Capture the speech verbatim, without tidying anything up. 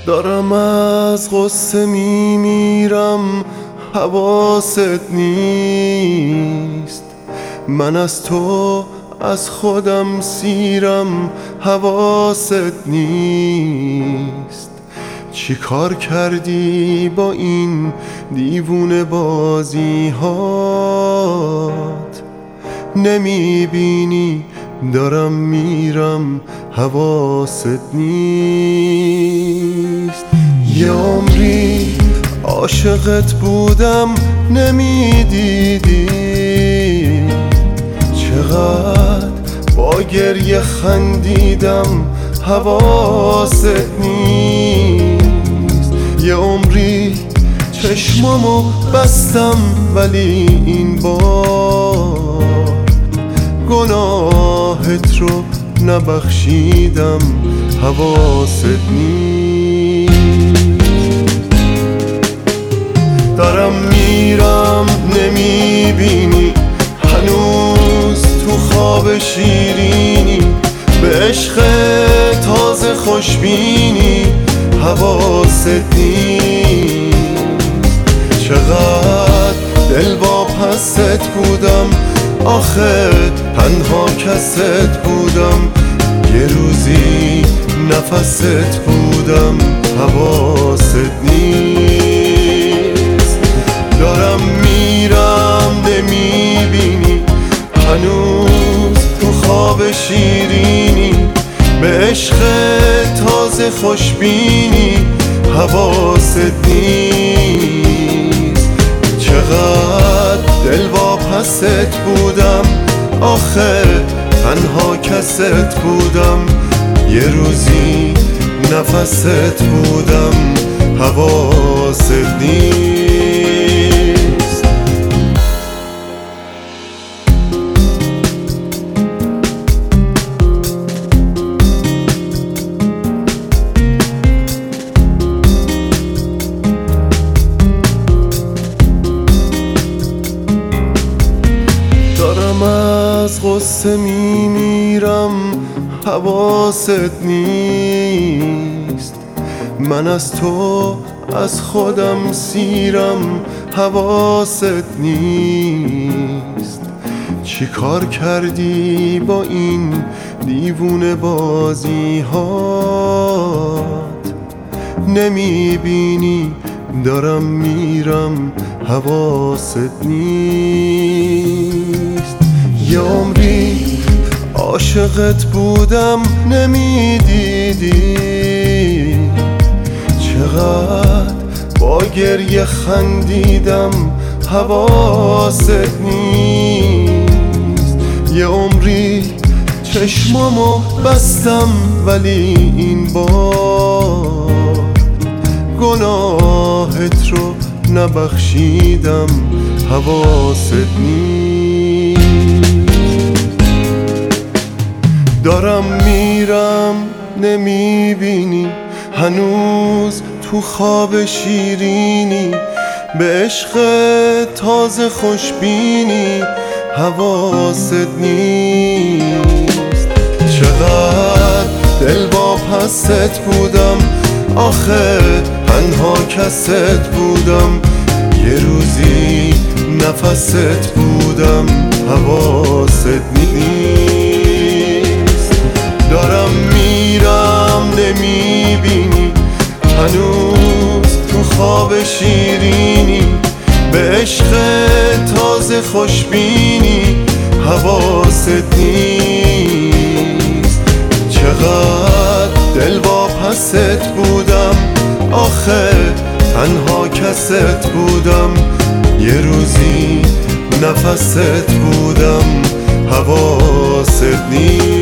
دارم از غصه میمیرم، حواست نیست. من از تو از خودم سیرم، حواست نیست. چی کار کردی با این دیوونه بازی هات؟ نمیبینی دارم میرم، حواست نیست. یه عمری عاشقت بودم نمیدیدی، چقدر با گریه خندیدم، حواست نیست. یه عمری چشمامو بستم ولی این بار گناهت رو نبخشیدم، حواست نیست. دارم میرم نمیبینی، هنوز تو خواب شیرینی، به عشق تازه خوشبینی، حواست نیست. چقدر دل با پست بودم، آخه تنها کست بودم، یه روزی نفست بودم، حواست نیست. دارم میرم نمیبینی، هنوز تو خواب شیرینی، به عشق تازه خوشبینی، حواست نیست. چقدر دل با پست بودم، آخه تنها کست بودم، یه روزی نفست بودم، حواست نیست. دارم از غصه میمیرم، حواست نیست. من از تو از خودم سیرم، حواست نیست. چی کار کردی با این دیوونه بازی هات؟ نمیبینی دارم میرم، حواست نیست. یه عمری عاشقت بودم نمیدیدی، چقدر با گریه خندیدم، حواست نیست. یه عمری چشمامو بستم ولی این بار گناهت رو نبخشیدم، حواست نیست. دارم میرم نمیبینی، هنوز تو خواب شیرینی، به عشق تازه خوشبینی، حواست نیست. چقدر دل با پست بودم، آخه تنها کست بودم، یه روزی نفست بودم، حواست نیست. دارم میرم نمیبینی، هنوز تو خواب شیرینی، به عشق تازه خوشبینی، حواست نیست. چقدر دل با پست بودم، آخه تنها کست بودم، یه روزی نفست بودم، حواست نیست.